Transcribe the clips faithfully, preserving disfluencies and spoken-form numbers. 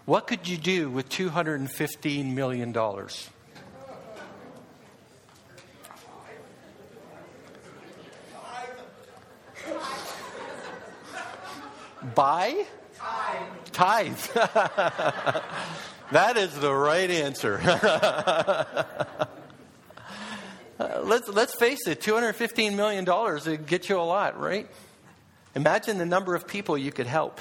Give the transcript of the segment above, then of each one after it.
What could you do with two hundred fifteen million dollars? Buy? Tithe. Tithe. That is the right answer. uh, let's let's face it, two hundred fifteen million dollars would get you a lot, right? Imagine the number of people you could help.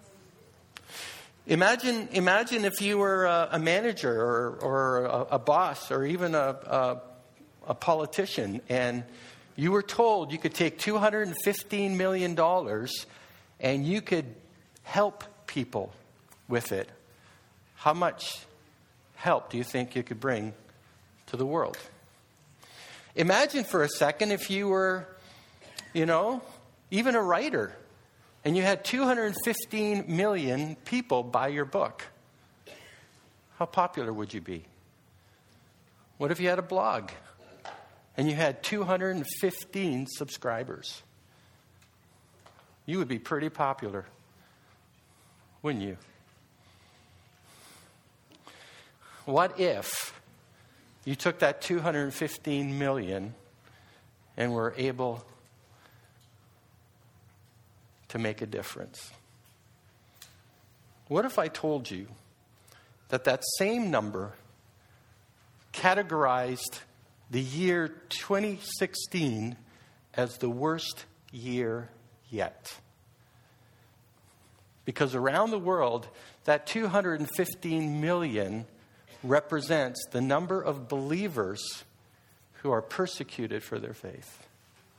Imagine imagine if you were a, a manager or, or a, a boss or even a, a, a politician, and you were told you could take two hundred fifteen million dollars and you could help people with it. How much help do you think you could bring to the world? Imagine for a second if you were, you know, even a writer, and you had two hundred fifteen million people buy your book. How popular would you be? What if you had a blog and you had two hundred fifteen subscribers? You would be pretty popular, wouldn't you? What if you took that two hundred fifteen million and were able to make a difference? What if I told you that that same number categorized the year twenty sixteen as the worst year yet? Because around the world, that two hundred fifteen million represents the number of believers who are persecuted for their faith.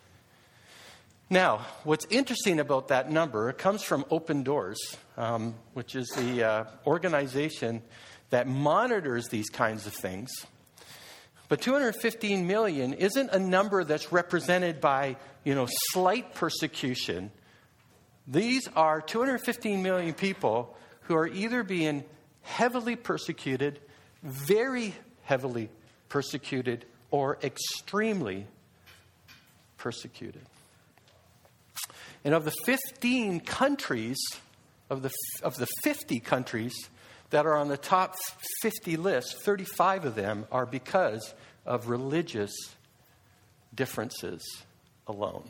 Now, what's interesting about that number, it comes from Open Doors, um, which is the uh, organization that monitors these kinds of things. But two hundred fifteen million isn't a number that's represented by, you know, slight persecution. These are two hundred fifteen million people who are either being heavily persecuted, very heavily persecuted, or extremely persecuted. And of the fifteen countries, of the of the fifty countries that are on the top fifty list, thirty-five of them are because of religious differences alone.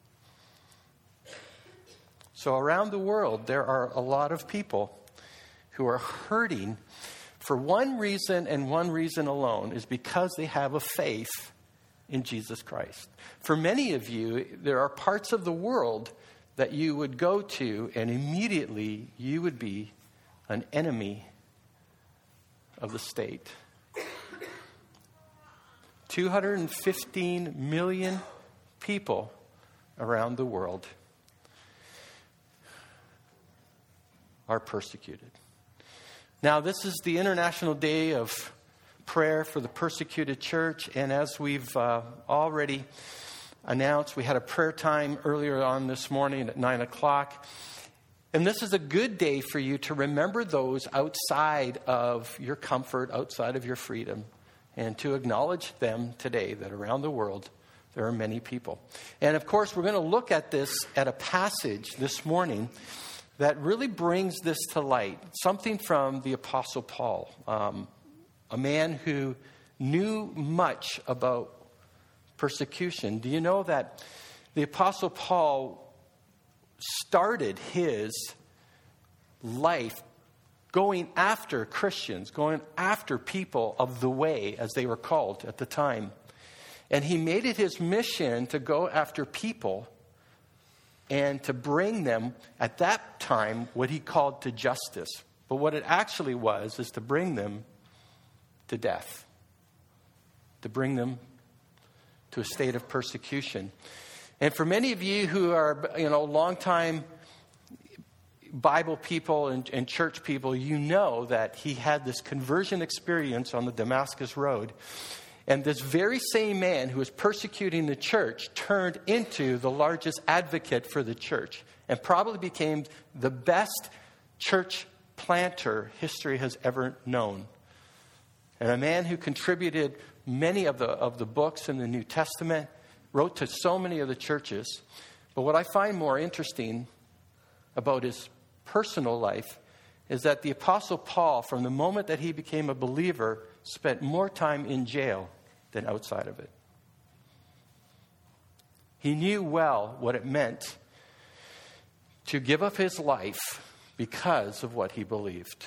So around the world, there are a lot of people who are hurting for one reason and one reason alone, is because they have a faith in Jesus Christ. For many of you, there are parts of the world that you would go to and immediately you would be an enemy of the state. two hundred fifteen million people around the world are persecuted. Now, this is the International Day of Prayer for the Persecuted Church, and as we've uh, already announced, we had a prayer time earlier on this morning at nine o'clock. And this is a good day for you to remember those outside of your comfort, outside of your freedom, and to acknowledge them today, that around the world there are many people. And of course, we're going to look at this at a passage this morning that really brings this to light. Something from the Apostle Paul, um, a man who knew much about persecution. Do you know that the Apostle Paul started his life going after Christians, going after people of the way, as they were called at the time. And he made it his mission to go after people and to bring them, at that time, what he called to justice. But what it actually was is to bring them to death, to bring them to a state of persecution. And for many of you who are, you know, longtime Bible people and, and church people, you know that he had this conversion experience on the Damascus Road. And this very same man who was persecuting the church turned into the largest advocate for the church and probably became the best church planter history has ever known. And a man who contributed many of the of the books in the New Testament, wrote to so many of the churches. But what I find more interesting about his personal life is that the Apostle Paul, from the moment that he became a believer, spent more time in jail than outside of it. He knew well what it meant to give up his life because of what he believed.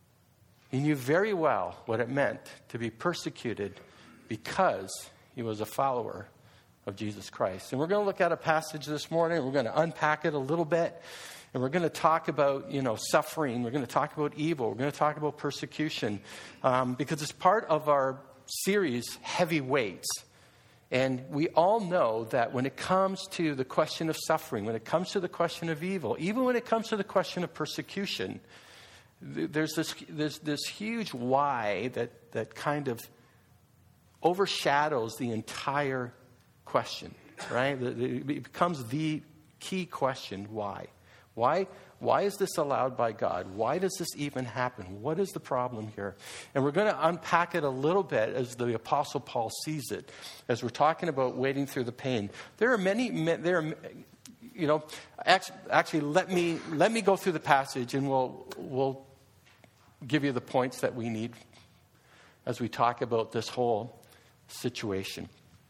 He knew very well what it meant to be persecuted because he was a follower of Jesus Christ. And we're going to look at a passage this morning. We're going to unpack it a little bit. And we're going to talk about, you know, suffering. We're going to talk about evil. We're going to talk about persecution. Um, because it's part of our series, Heavy Weights. And we all know that when it comes to the question of suffering, when it comes to the question of evil, even when it comes to the question of persecution, there's this there's this huge why that, that kind of overshadows the entire question, right? It becomes the key question, why? Why, why is this allowed by God? Why does this even happen? What is the problem here? And we're going to unpack it a little bit as the Apostle Paul sees it, as we're talking about wading through the pain. There are many, there are, you know, actually, actually let me let me go through the passage, and we'll we'll give you the points that we need as we talk about this whole situation.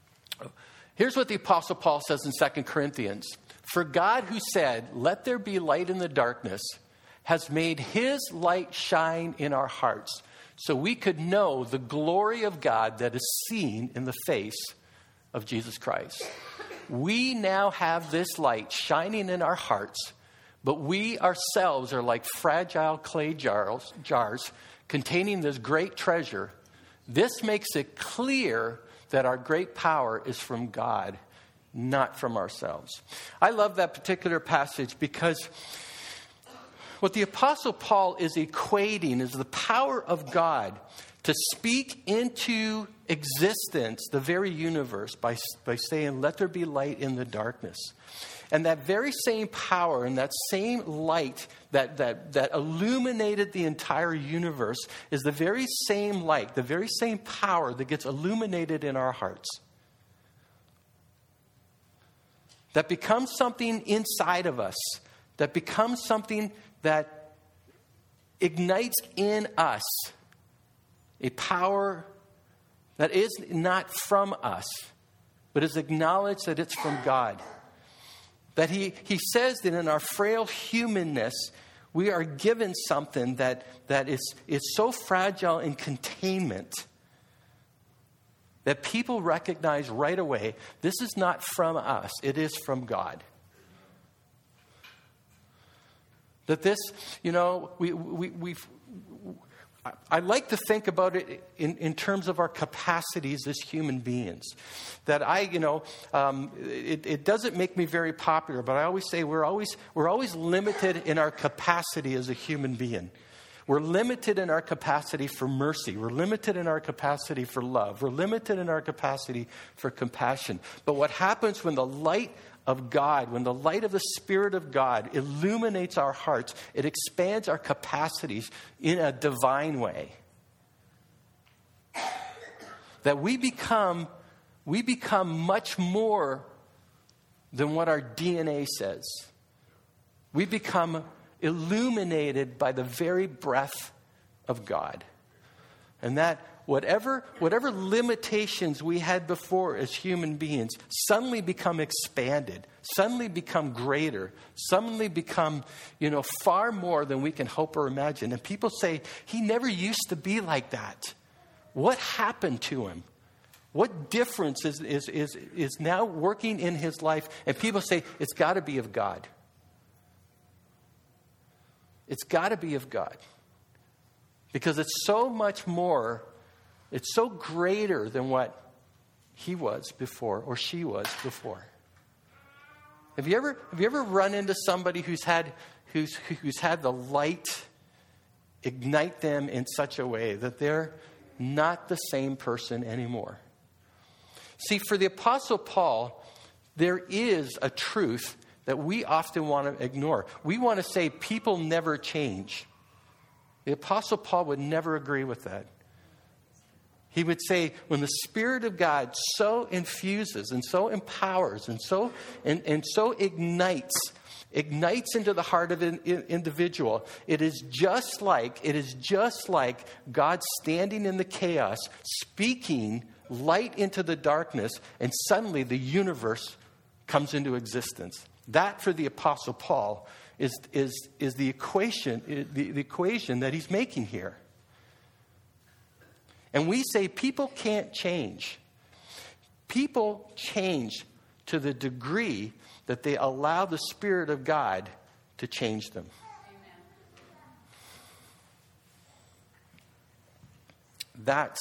Here's what the Apostle Paul says in Second Corinthians. For God, who said, "Let there be light in the darkness," has made his light shine in our hearts, so we could know the glory of God that is seen in the face of Jesus Christ. We now have this light shining in our hearts, but we ourselves are like fragile clay jars, jars containing this great treasure. This makes it clear that our great power is from God, not from ourselves. I love that particular passage because what the Apostle Paul is equating is the power of God to speak into existence the very universe by, by saying, "Let there be light in the darkness." And that very same power and that same light that, that, that illuminated the entire universe is the very same light, the very same power that gets illuminated in our hearts. That becomes something inside of us. That becomes something that ignites in us a power that is not from us, but is acknowledged that it's from God. That he, he says that in our frail humanness, we are given something that, that is, is so fragile in containment that people recognize right away, this is not from us, it is from God. That this, you know, we, we, we've, I like to think about it in, in terms of our capacities as human beings. That I, you know, um, it, it doesn't make me very popular, but I always say we're always we're always limited in our capacity as a human being. We're limited in our capacity for mercy. We're limited in our capacity for love. We're limited in our capacity for compassion. But what happens when the light of God, when the light of the Spirit of God illuminates our hearts, it expands our capacities in a divine way. That we become, we become much more than what our D N A says. We become illuminated by the very breath of God. And that Whatever, whatever limitations we had before as human beings suddenly become expanded, suddenly become greater, suddenly become, you know, far more than we can hope or imagine. And people say, he never used to be like that. What happened to him? What difference is, is, is, is now working in his life? And people say, it's got to be of God. It's got to be of God. Because it's so much more. It's so greater than what he was before or she was before. Have you ever have you ever run into somebody who's had who's who's had the light ignite them in such a way that they're not the same person anymore? See, for the Apostle Paul, there is a truth that we often want to ignore. We want to say people never change. The Apostle Paul would never agree with that. He would say, when the Spirit of God so infuses and so empowers and so and, and so ignites ignites into the heart of an individual. It is just like, it is just like God standing in the chaos, speaking light into the darkness, and suddenly the universe comes into existence. That, for the Apostle Paul, is, is, is the equation, the, the equation that he's making here. And we say people can't change. People change to the degree that they allow the Spirit of God to change them. Amen. That's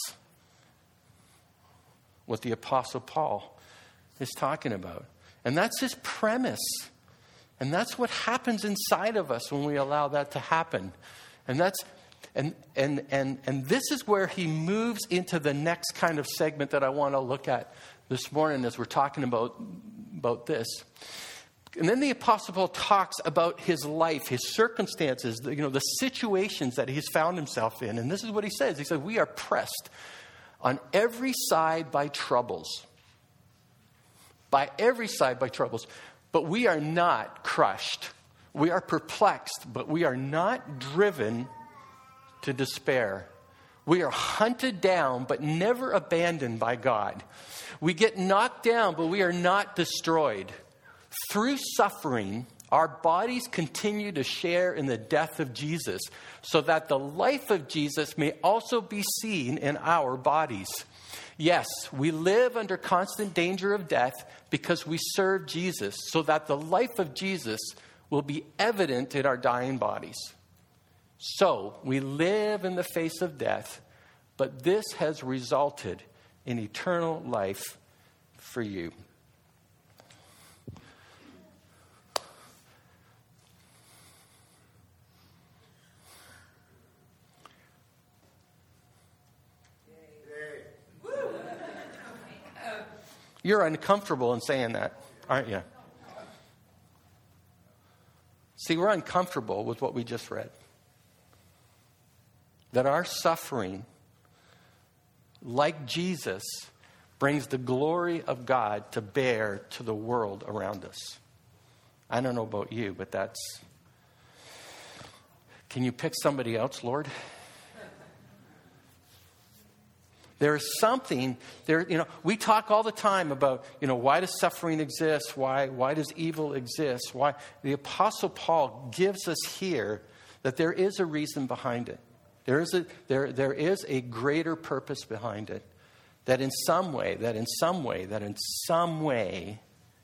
what the Apostle Paul is talking about. And that's his premise. And that's what happens inside of us when we allow that to happen. And that's and and and and this is where he moves into the next kind of segment that I want to look at this morning as we're talking about about this. And then the Apostle Paul talks about his life, his circumstances, you know, the situations that he's found himself in. And this is what he says. He said, we are pressed on every side by troubles. By every side by troubles. But we are not crushed. We are perplexed, but we are not driven to despair. We are hunted down, but never abandoned by God. We get knocked down, but we are not destroyed. Through suffering, our bodies continue to share in the death of Jesus, so that the life of Jesus may also be seen in our bodies. Yes, we live under constant danger of death because we serve Jesus, so that the life of Jesus will be evident in our dying bodies. So, we live in the face of death, but this has resulted in eternal life for you. You're uncomfortable in saying that, aren't you? See, we're uncomfortable with what we just read. That our suffering, like Jesus, brings the glory of God to bear to the world around us. I don't know about you, but that's... Can you pick somebody else, Lord? There is something, there, you know, we talk all the time about, you know, why does suffering exist? Why, why does evil exist? Why? The Apostle Paul gives us here that there is a reason behind it. There is a, there, there is a greater purpose behind it. That in some way, that in some way, that in some way,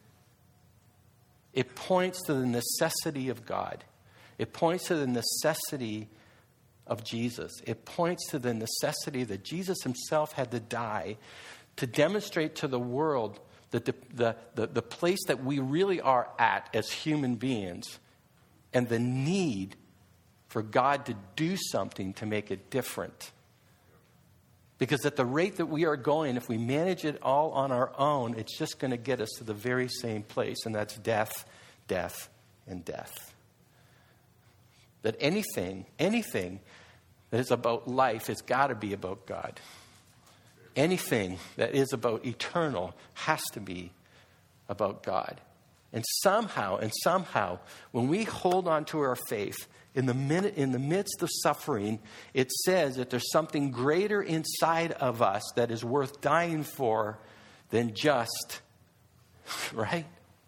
it points to the necessity of God. It points to the necessity of Jesus. It points to the necessity that Jesus himself had to die to demonstrate to the world that the, the, the, the place that we really are at as human beings and the need for God to do something to make it different. Because at the rate that we are going, if we manage it all on our own, it's just going to get us to the very same place, and that's death, death, and death. That anything, anything that is about life has got to be about God. Anything that is about eternal has to be about God. And somehow, and somehow, when we hold on to our faith, in the minute, in the midst of suffering, it says that there's something greater inside of us that is worth dying for than just, right?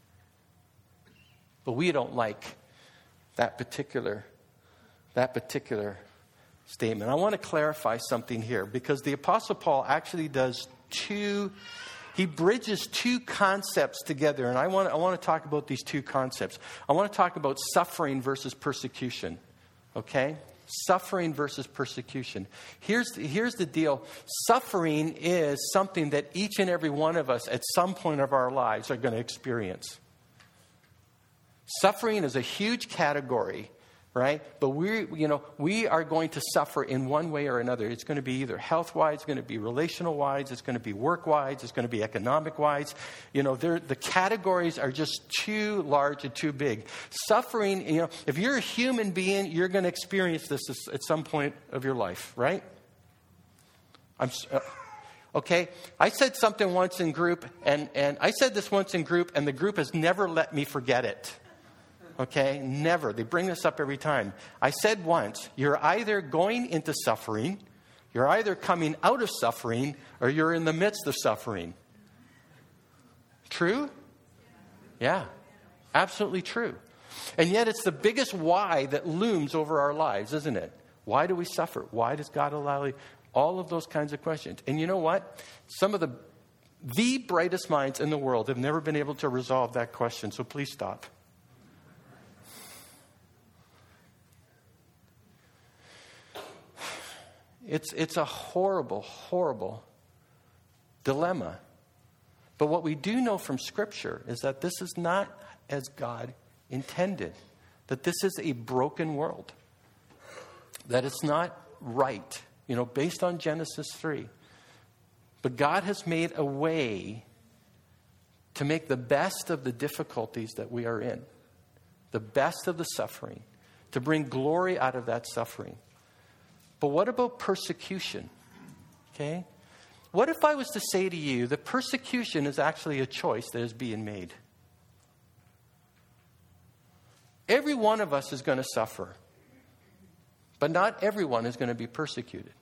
But we don't like that particular, that particular statement. I want to clarify something here because the Apostle Paul actually does two, he bridges two concepts together. And I want to, I want to talk about these two concepts. I want to talk about suffering versus persecution. Okay? Suffering versus persecution. Here's, here's the deal. Suffering is something that each and every one of us at some point of our lives are going to experience. Suffering is a huge category, right? But we, you know, we are going to suffer in one way or another. It's going to be either health-wise, it's going to be relational-wise, it's going to be work-wise, it's going to be economic-wise. You know, the categories are just too large and too big. Suffering, you know, if you're a human being, you're going to experience this at some point of your life, right? I'm uh, okay. I said something once in group, and and I said this once in group, and the group has never let me forget it. Okay? Never. They bring this up every time. I said once, you're either going into suffering, you're either coming out of suffering, or you're in the midst of suffering. True? Yeah. Absolutely true. And yet it's the biggest why that looms over our lives, isn't it? Why do we suffer? Why does God allow it? All of those kinds of questions. And you know what? Some of the the brightest minds in the world have never been able to resolve that question. So please stop. It's it's a horrible, horrible dilemma. But what we do know from Scripture is that this is not as God intended. That this is a broken world. That it's not right, you know, based on Genesis three. But God has made a way to make the best of the difficulties that we are in. The best of the suffering. To bring glory out of that suffering. But what about persecution? Okay? What if I was to say to you that persecution is actually a choice that is being made? Every one of us is going to suffer. But not everyone is going to be persecuted.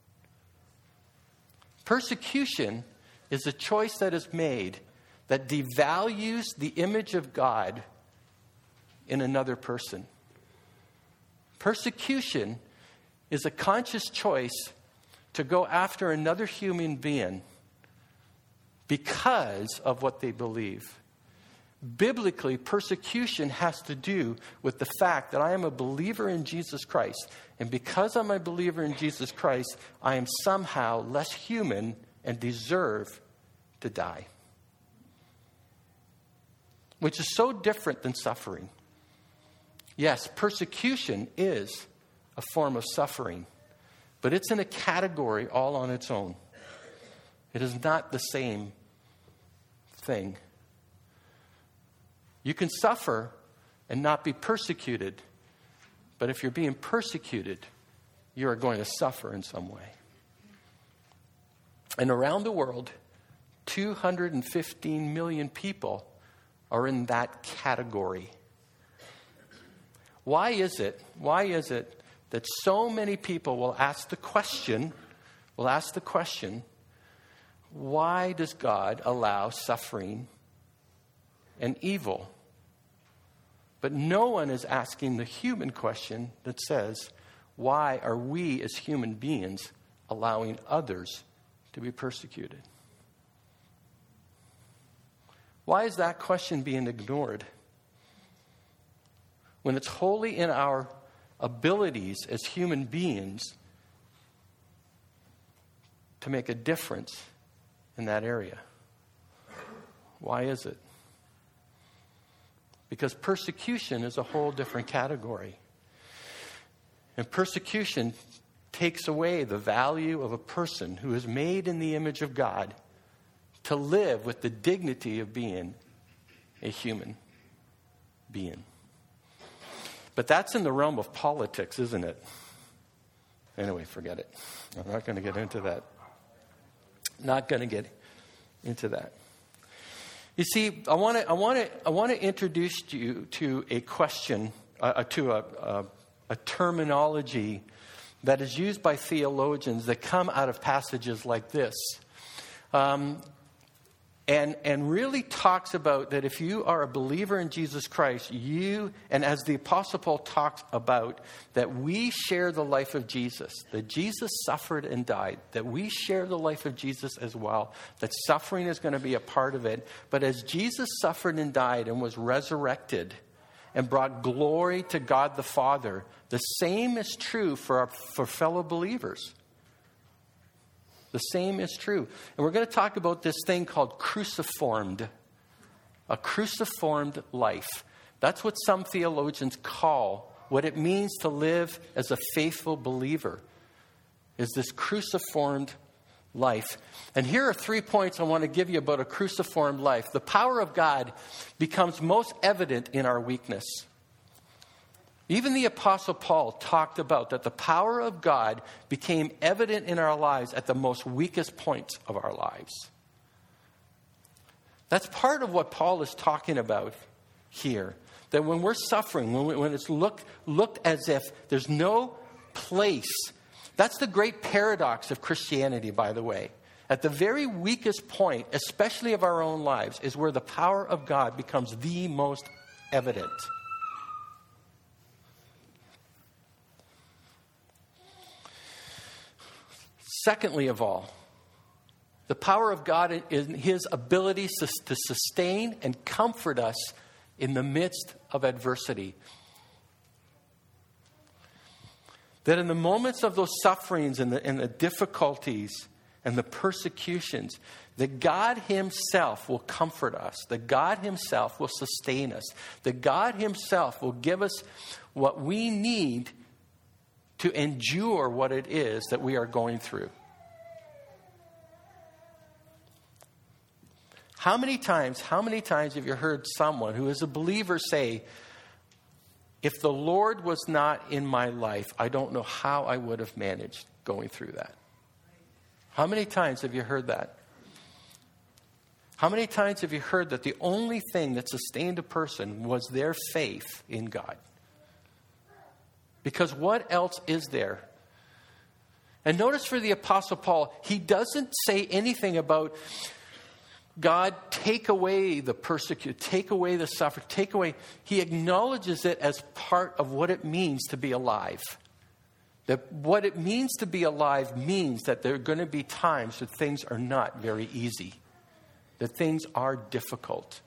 Persecution is a choice that is made that devalues the image of God in another person. Persecution is a conscious choice to go after another human being because of what they believe. Biblically, persecution has to do with the fact that I am a believer in Jesus Christ. And because I'm a believer in Jesus Christ, I am somehow less human and deserve to die. Which is so different than suffering. Yes, persecution is a form of suffering. But it's in a category all on its own. It is not the same thing. You can suffer and not be persecuted. But if you're being persecuted, you are going to suffer in some way. And around the world, two hundred fifteen million people are in that category. Why is it? Why is it that so many people will ask the question, will ask the question, why does God allow suffering and evil? But no one is asking the human question that says, why are we as human beings allowing others to be persecuted? Why is that question being ignored? When it's wholly in our abilities as human beings to make a difference in that area. Why is it? Because persecution is a whole different category. And persecution takes away the value of a person who is made in the image of God to live with the dignity of being a human being. But that's in the realm of politics, isn't it? Anyway, forget it. I'm not going to get into that. Not going to get into that. You see, I want to I want to I want to introduce you to a question, uh, to a, a a terminology that is used by theologians that come out of passages like this, um, and and really talks about that if you are a believer in Jesus Christ, you, and as the Apostle Paul talks about, that we share the life of Jesus, that Jesus suffered and died, that we share the life of Jesus as well, that suffering is going to be a part of it. But as Jesus suffered and died and was resurrected and brought glory to God the Father, the same is true for our, for fellow believers. The same is true. And we're going to talk about this thing called cruciformed. A cruciformed life. That's what some theologians call what it means to live as a faithful believer. Is this cruciformed life. And here are three points I want to give you about a cruciformed life. The power of God becomes most evident in our weakness. Even the Apostle Paul talked about that the power of God became evident in our lives at the most weakest points of our lives. That's part of what Paul is talking about here. that when we're suffering, when, we, when it's looked, looked as if there's no place, that's the great paradox of Christianity, by the way. At the very weakest point, especially of our own lives, is where the power of God becomes the most evident. Secondly of all, the power of God is his ability to sustain and comfort us in the midst of adversity. That in the moments of those sufferings and the, and the difficulties and the persecutions, that God himself will comfort us. That God himself will sustain us. That God himself will give us what we need to endure what it is that we are going through. How many times, how many times have you heard someone who is a believer say, if the Lord was not in my life, I don't know how I would have managed going through that? How many times have you heard that? How many times have you heard that the only thing that sustained a person was their faith in God? Because what else is there? And notice for the Apostle Paul, he doesn't say anything about God, take away the persecuted, take away the sufferer, take away. He acknowledges it as part of what it means to be alive. That what it means to be alive means that there are going to be times that things are not very easy. That things are difficult.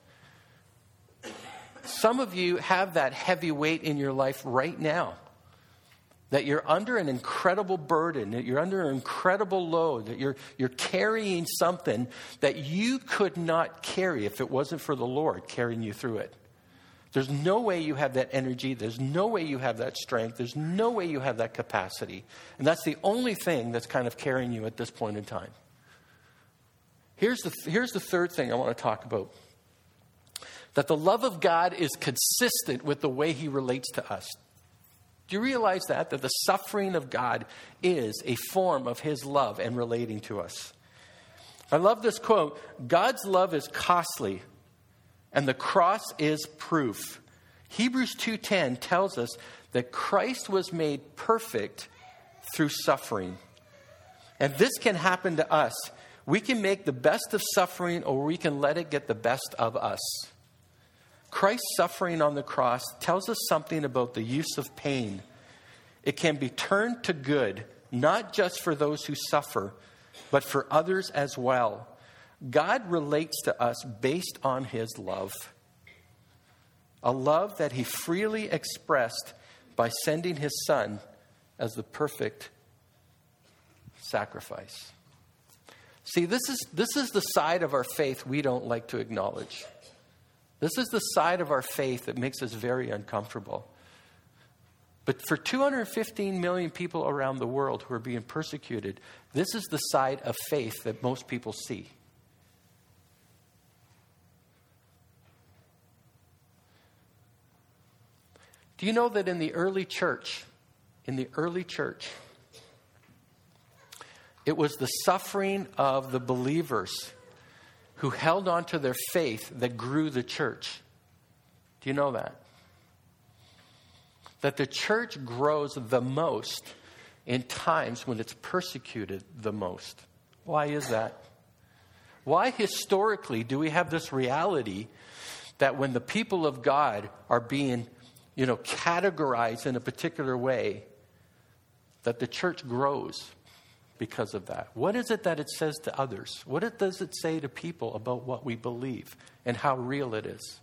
Some of you have that heavy weight in your life right now. That you're under an incredible burden, that you're under an incredible load, that you're, you're carrying something that you could not carry if it wasn't for the Lord carrying you through it. There's no way you have that energy. There's no way you have that strength. There's no way you have that capacity. And that's the only thing that's kind of carrying you at this point in time. Here's the, here's the third thing I want to talk about. That the love of God is consistent with the way he relates to us. Do you realize that? That the suffering of God is a form of his love and relating to us. I love this quote. God's love is costly, and the cross is proof. Hebrews two ten tells us that Christ was made perfect through suffering. And this can happen to us. We can make the best of suffering, or we can let it get the best of us. Christ's suffering on the cross tells us something about the use of pain. It can be turned to good, not just for those who suffer, but for others as well. God relates to us based on his love. A love that he freely expressed by sending his son as the perfect sacrifice. See, this is, this is the side of our faith we don't like to acknowledge. This is the side of our faith that makes us very uncomfortable. But for two hundred fifteen million people around the world who are being persecuted, this is the side of faith that most people see. Do you know that in the early church, in the early church, it was the suffering of the believers who held on to their faith that grew the church? Do you know that? That the church grows the most in times when it's persecuted the most. Why is that? Why historically do we have this reality that when the people of God are being, you know, categorized in a particular way, that the church grows because of that? What is it that it says to others? What it, does it say to people about what we believe and how real it is?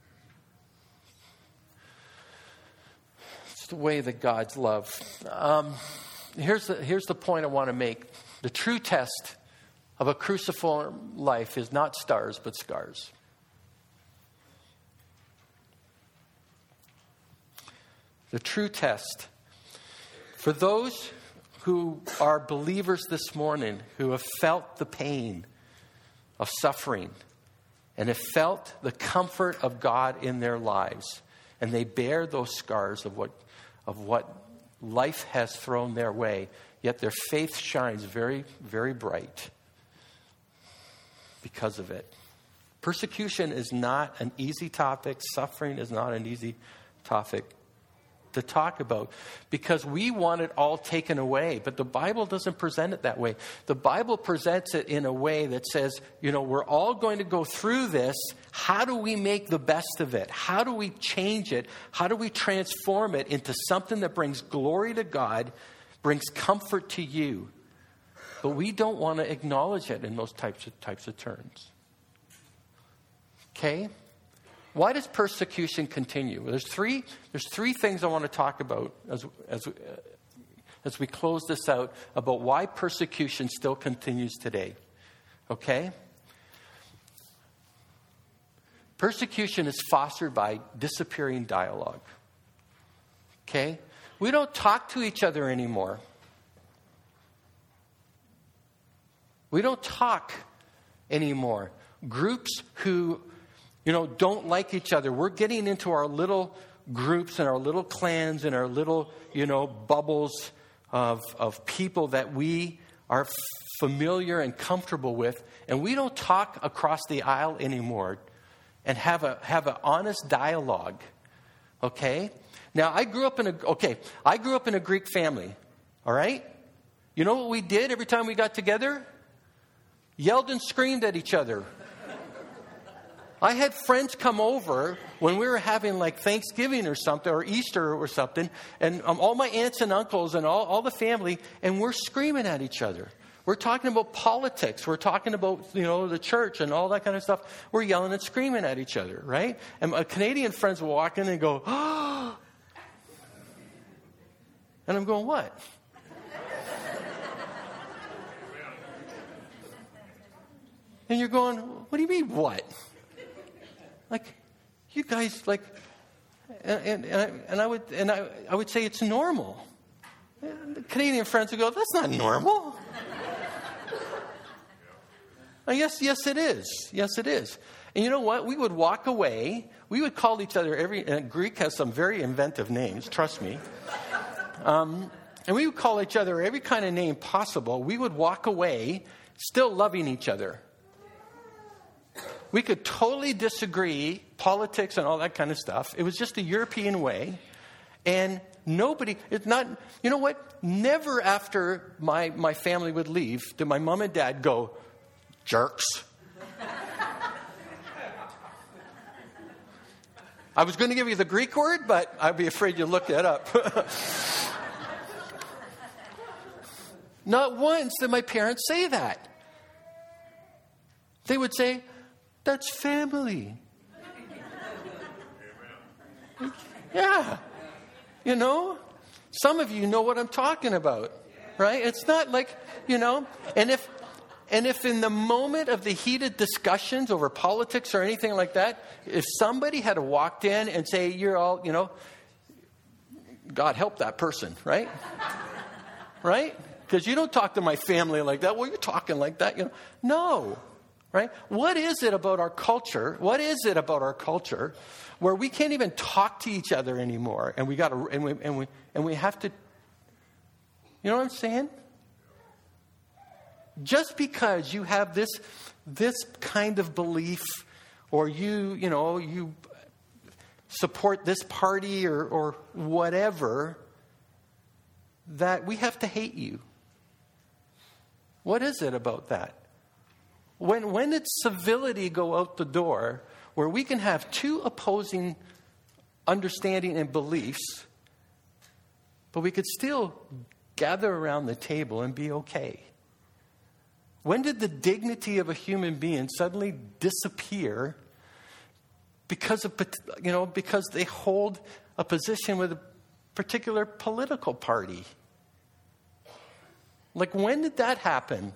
It's the way that God's love. Um, here's the, here's the point I want to make. The true test of a cruciform life is not stars, but scars. The true test. For those who are believers this morning, who have felt the pain of suffering and have felt the comfort of God in their lives, and they bear those scars of what, of what life has thrown their way, yet their faith shines very, very bright because of it. Persecution is not an easy topic. Suffering is not an easy topic to talk about because we want it all taken away. But the Bible doesn't present it that way. The Bible presents it in a way that says, you know, we're all going to go through this. How do we make the best of it? How do we change it? How do we transform it into something that brings glory to God, brings comfort to you? But we don't want to acknowledge it in those types of types of terms. Okay? Why does persecution continue? There's three, there's three things I want to talk about as, as, uh, as we close this out about why persecution still continues today. Okay? Persecution is fostered by disappearing dialogue. Okay? We don't talk to each other anymore. We don't talk anymore. Groups who, you know, don't like each other. We're getting into our little groups and our little clans and our little, you know, bubbles of, of people that we are f- familiar and comfortable with. And we don't talk across the aisle anymore and have a have an honest dialogue. Okay? Now, I grew up in a, okay, I grew up in a Greek family. All right? You know what we did every time we got together? Yelled and screamed at each other. I had friends come over when we were having like Thanksgiving or something, or Easter or something, and um, all my aunts and uncles and all, all the family, and we're screaming at each other. We're talking about politics. We're talking about, you know, the church and all that kind of stuff. We're yelling and screaming at each other, right? And my Canadian friends will walk in and go, oh. And I'm going, what? And you're going, what do you mean, what? Like, you guys, like, and, and, and, I, and I would and I, I would say it's normal. And the Canadian friends would go, that's not normal. I guess, yes, it is. Yes, it is. And you know what? We would walk away. We would call each other every, and Greek has some very inventive names, trust me. Um, and we would call each other every kind of name possible. We would walk away still loving each other. We could totally disagree, politics and all that kind of stuff. It was just the European way. And nobody, it's not, you know what? Never after my, my family would leave did my mom and dad go, jerks. I was going to give you the Greek word, but I'd be afraid you look it up. Not once did my parents say that. They would say, that's family. Yeah. You know, some of you know what I'm talking about, right? It's not like, you know, and if and if in the moment of the heated discussions over politics or anything like that, if somebody had walked in and say, you're all, you know, God help that person, right? Right? Because you don't talk to my family like that. Well, you're talking like that, you know. No. Right? What is it about our culture? What is it about our culture where we can't even talk to each other anymore, and we got to, and we, and we, and we have to. You know what I'm saying? Just because you have this, this kind of belief, or you, you know, you support this party or, or whatever, that we have to hate you. What is it about that? When when did civility go out the door where we can have two opposing understanding and beliefs, but we could still gather around the table and be okay? When did the dignity of a human being suddenly disappear because of, you know, because they hold a position with a particular political party? Like, when did that happen?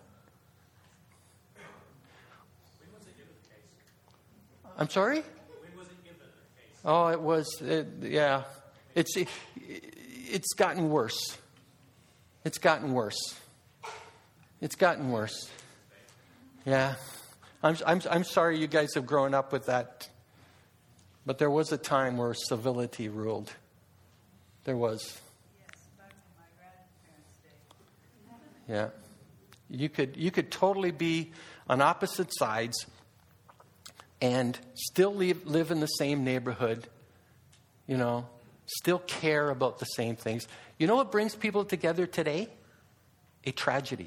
I'm sorry? When was it given a case? Oh, it was, it, yeah. It's it, it's gotten worse. It's gotten worse. It's gotten worse. Yeah. I'm I'm I'm sorry you guys have grown up with that. But there was a time where civility ruled. There was. Yes, back in my grandparents' day. Yeah. You could you could totally be on opposite sides and still live, live in the same neighborhood, you know, still care about the same things. You know what brings people together today? A tragedy.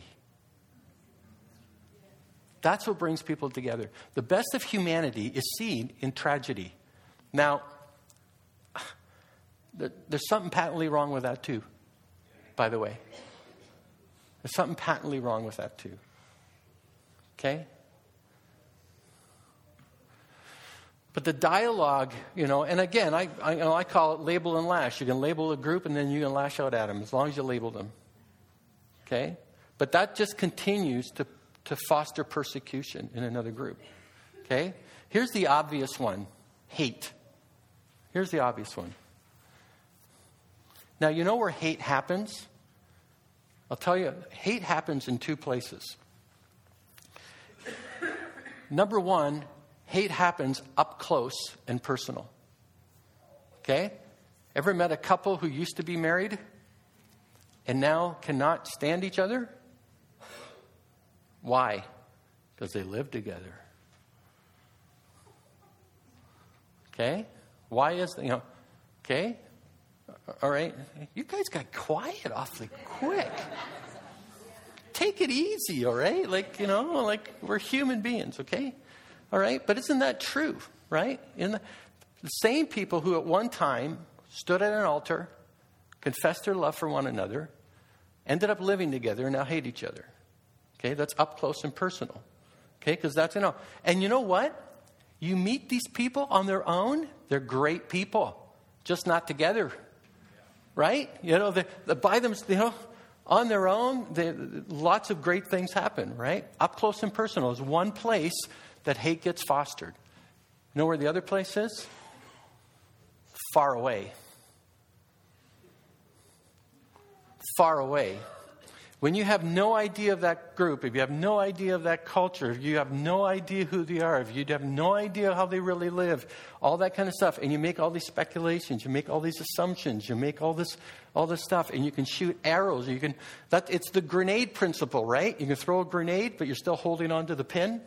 That's what brings people together. The best of humanity is seen in tragedy. Now, there's something patently wrong with that too, by the way. There's something patently wrong with that too. Okay? But the dialogue, you know, and again, I, I, you know, I call it label and lash. You can label a group and then you can lash out at them as long as you label them. Okay? But that just continues to, to foster persecution in another group. Okay? Here's the obvious one. Hate. Here's the obvious one. Now, you know where hate happens? I'll tell you, hate happens in two places. Number one, hate happens up close and personal. Okay? Ever met a couple who used to be married and now cannot stand each other? Why? Because they live together. Okay? Why is that? You know, okay? All right. You guys got quiet awfully quick. Take it easy, all right? Like, you know, like we're human beings, okay? All right? But isn't that true, right? In the, the same people who at one time stood at an altar, confessed their love for one another, ended up living together and now hate each other. Okay? That's up close and personal. Okay? Because that's, you know. And you know what? You meet these people on their own, they're great people, just not together. Right? You know, they, they by them, you know, on their own, they, lots of great things happen, right? Up close and personal is one place that hate gets fostered. You know where the other place is? Far away. Far away. When you have no idea of that group, if you have no idea of that culture, if you have no idea who they are, if you have no idea how they really live, all that kind of stuff, and you make all these speculations, you make all these assumptions, you make all this all this stuff, and you can shoot arrows, you can that it's the grenade principle, right? You can throw a grenade, but you're still holding on to the pin.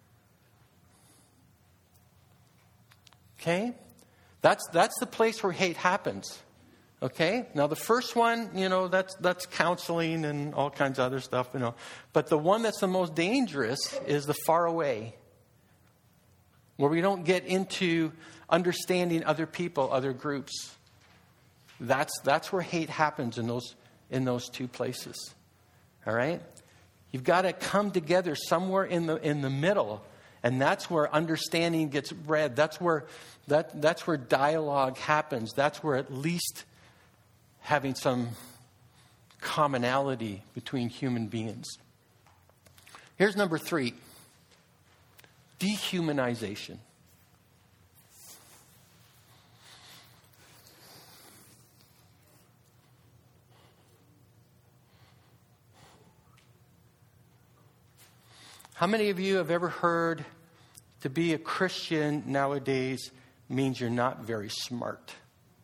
Okay? That's that's the place where hate happens. Okay? Now the first one, you know, that's that's counseling and all kinds of other stuff, you know. But the one that's the most dangerous is the far away, where we don't get into understanding other people, other groups. That's that's where hate happens in those in those two places. All right? You've got to come together somewhere in the in the middle, and that's where understanding gets bred. That's where that that's where dialogue happens. That's where at least having some commonality between human beings. Here's number three. Dehumanization. How many of you have ever heard to be a Christian nowadays means you're not very smart?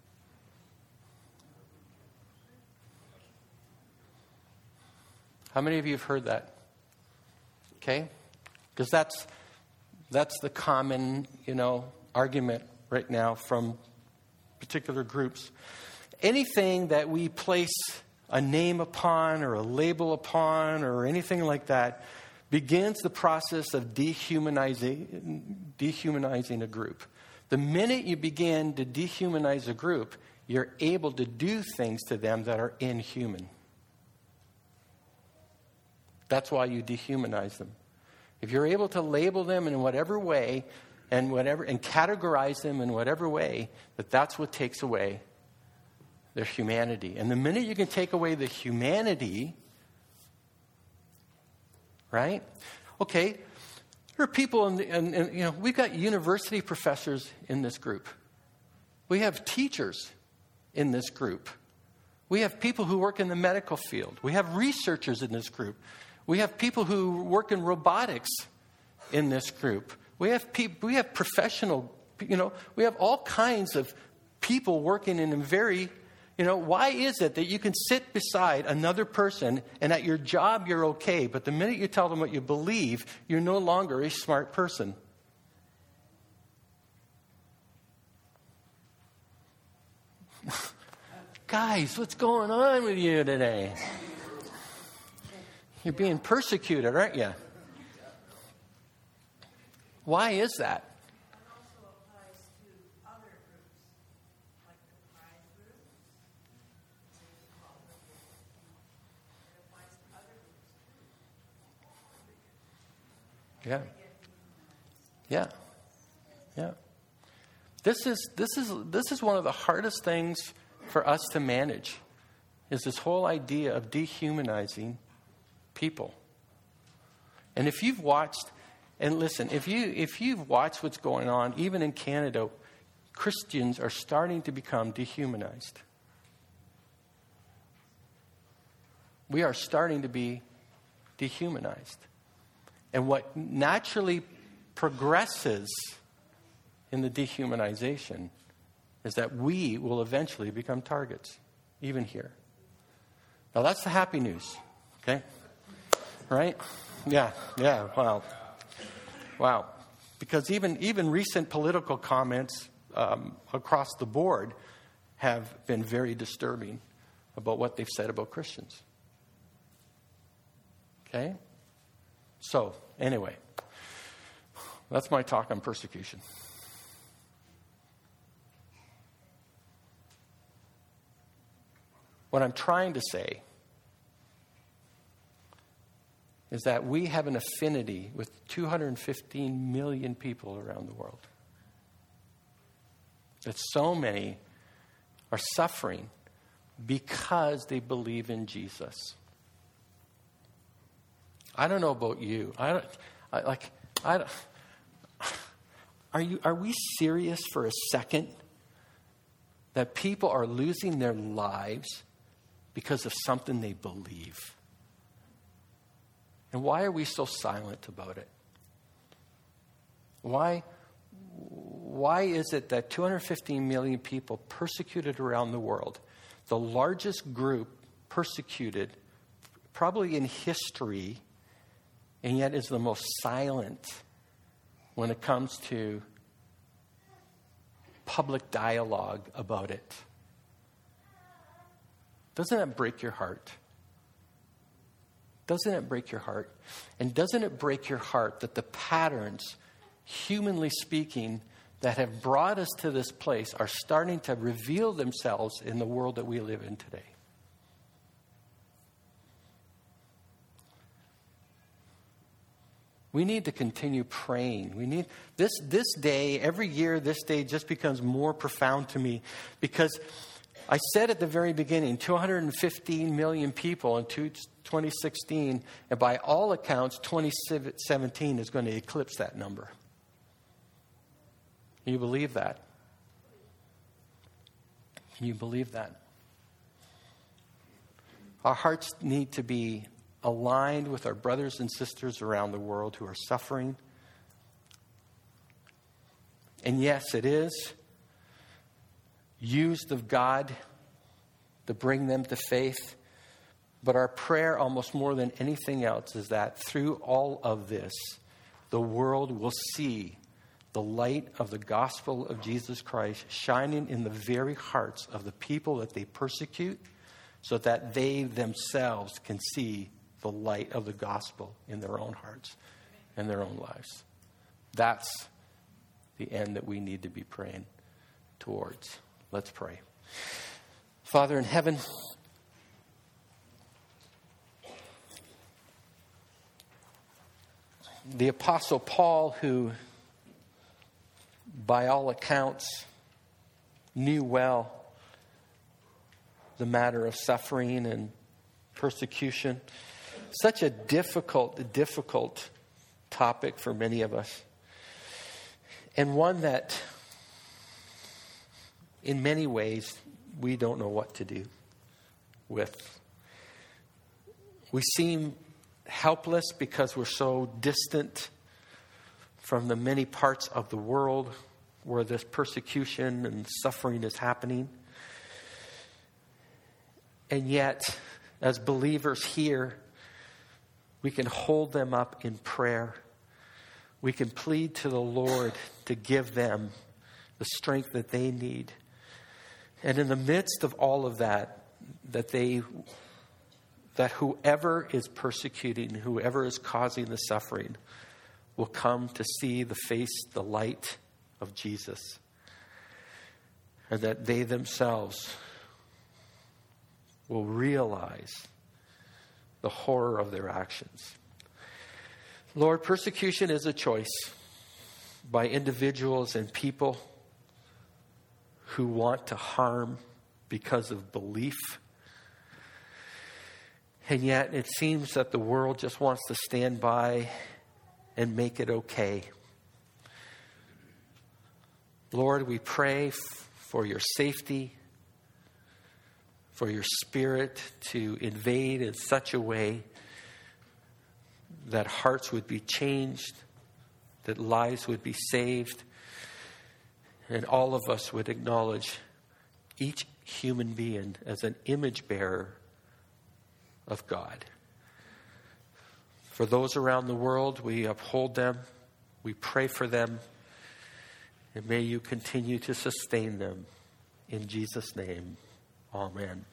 How many of you have heard that? Okay? Because that's that's the common, you know, argument right now from particular groups. Anything that we place a name upon or a label upon or anything like that begins the process of dehumanizing, dehumanizing a group. The minute you begin to dehumanize a group, you're able to do things to them that are inhuman. That's why you dehumanize them. If you're able to label them in whatever way and whatever and categorize them in whatever way, that that's what takes away their humanity. And the minute you can take away the humanity, right? Okay, there are people in the, and, and you know, we've got university professors in this group. We have teachers in this group. We have people who work in the medical field. We have researchers in this group. We have people who work in robotics in this group. We have people, we have professional, you know, we have all kinds of people working in a very, you know, why is it that you can sit beside another person and at your job you're okay, but the minute you tell them what you believe, you're no longer a smart person? Guys, what's going on with you today? You're being persecuted, aren't you? Why is that? It also applies to other groups, like the pride group. It applies to other groups too. Yeah. Yeah. Yeah. This is this is this is one of the hardest things for us to manage, is this whole idea of dehumanizing people. And if you've watched, and listen, if you if you've watched what's going on, even in Canada, Christians are starting to become dehumanized. We are starting to be dehumanized. And what naturally progresses in the dehumanization is that we will eventually become targets, even here. Now that's the happy news, okay? Right? Yeah, yeah, wow. Wow. Because even, even recent political comments um, across the board have been very disturbing about what they've said about Christians. Okay? So, anyway, that's my talk on persecution. What I'm trying to say is that we have an affinity with two hundred fifteen million people around the world. That so many are suffering because they believe in Jesus. I don't know about you. I don't I, like. I don't, are you? Are we serious for a second that people are losing their lives because of something they believe? And why are we so silent about it? Why? Why is it that two hundred fifteen million people persecuted around the world, the largest group persecuted probably in history, and yet is the most silent when it comes to public dialogue about it? Doesn't that break your heart? Doesn't it break your heart? And doesn't it break your heart that the patterns, humanly speaking, that have brought us to this place are starting to reveal themselves in the world that we live in today? We need to continue praying. We need this this day, every year this day just becomes more profound to me, because I said at the very beginning, two hundred fifteen million people in twenty sixteen, and by all accounts, twenty seventeen is going to eclipse that number. Can you believe that? Can you believe that? Our hearts need to be aligned with our brothers and sisters around the world who are suffering. And yes, it is used of God to bring them to faith. But our prayer, almost more than anything else, is that through all of this, the world will see the light of the gospel of Jesus Christ shining in the very hearts of the people that they persecute, so that they themselves can see the light of the gospel in their own hearts and their own lives. That's the end that we need to be praying towards. Let's pray. Father in heaven, the Apostle Paul, who by all accounts knew well the matter of suffering and persecution, such a difficult, difficult topic for many of us, and one that in many ways we don't know what to do with. We seem helpless because we're so distant from the many parts of the world where this persecution and suffering is happening. And yet, as believers here, we can hold them up in prayer. We can plead to the Lord to give them the strength that they need. And in the midst of all of that, that they, that whoever is persecuting, whoever is causing the suffering, will come to see the face, the light of Jesus. And that they themselves will realize the horror of their actions. Lord, persecution is a choice by individuals and people who want to harm because of belief. And yet it seems that the world just wants to stand by and make it okay. Lord, we pray f- for your safety, for your Spirit to invade in such a way that hearts would be changed, that lives would be saved, and all of us would acknowledge each human being as an image bearer of God. For those around the world, we uphold them, we pray for them, and may you continue to sustain them. In Jesus' name, amen.